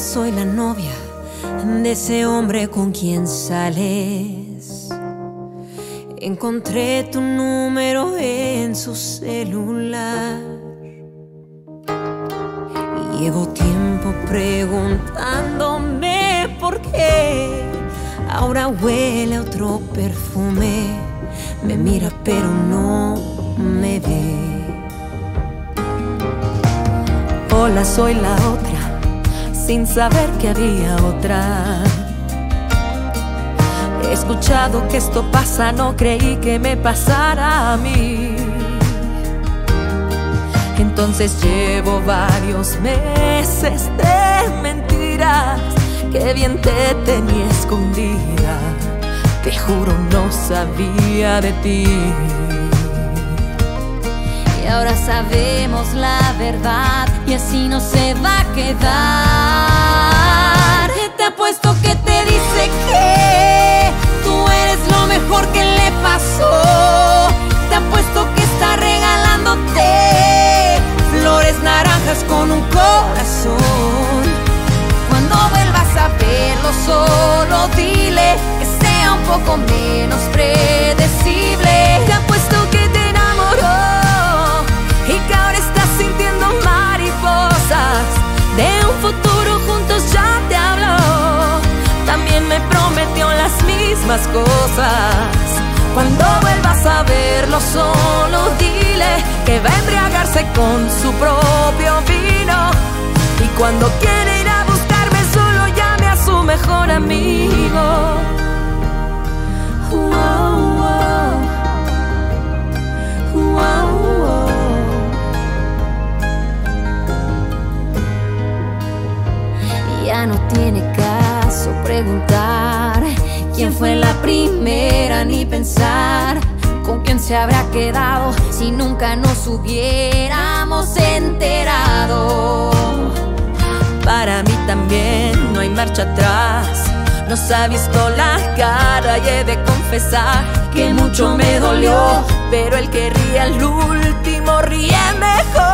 soy la novia de ese hombre con quien sales. Encontré tu número en su celular. Llevo tiempo preguntándome por qué ahora huele a otro perfume. Me mira pero no me ve. Hola, soy la otra, sin saber que había otra. He escuchado que esto pasa, no creí que me pasara a mí. Entonces llevo varios meses de mentiras, que bien te tenía escondida. Te juro no sabía de ti. Y ahora sabemos la verdad y así no se va a quedar. Te apuesto que te dice que tú eres lo mejor que le pasó. Te apuesto que está regalándote flores naranjas con un corazón. Cuando vuelvas a verlo solo dile que sea un poco menos predecible. Te apuesto que te enamoró y que ahora estás sintiendo mariposas. De un futuro juntos ya te habló. También me prometió las mismas cosas. Cuando vuelvas a verlo solo dile que va a embriagarse con su propio vino. Y cuando quiere ir a buscarme solo llame a su mejor amigo. Ya no tiene caso preguntar quién fue la primera, ni pensar con quién se habrá quedado si nunca nos hubiéramos enterado. Para mí también no hay marcha atrás. Nos ha visto la cara y he de confesar que mucho me dolió, pero el que ríe al último ríe mejor.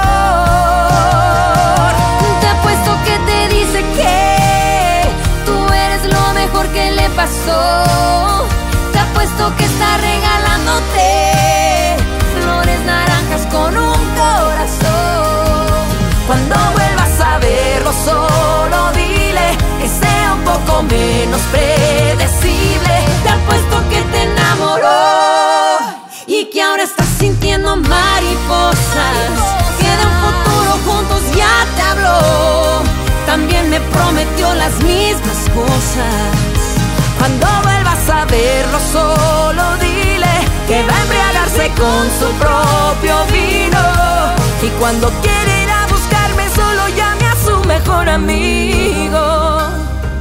Te apuesto que te dice que tú eres lo mejor que le pasó. Te apuesto que está regalándote flores naranjas con un corazón. Cuando vuelvas a verlo solo dile que sea un poco menos predecible. Te apuesto que te enamoró y que ahora estás sintiendo mariposas. Que de un futuro juntos ya te habló. También me prometió las mismas cosas. Cuando vuelvas a verlo solo dile que va a embriagarse con su propio vino. Y cuando quiere ir a buscarme solo llame a su mejor amigo.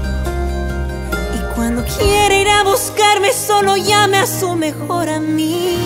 Y cuando quiere ir a buscarme solo llame a su mejor amigo.